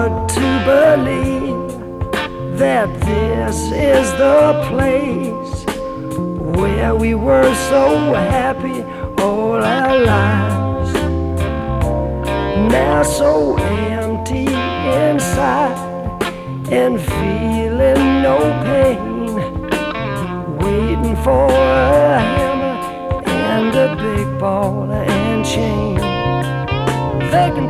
hard to believe that this is the place where we were so happy all our lives. Now so empty inside and feeling no pain, waiting for a hammer and a big ball and chain. They can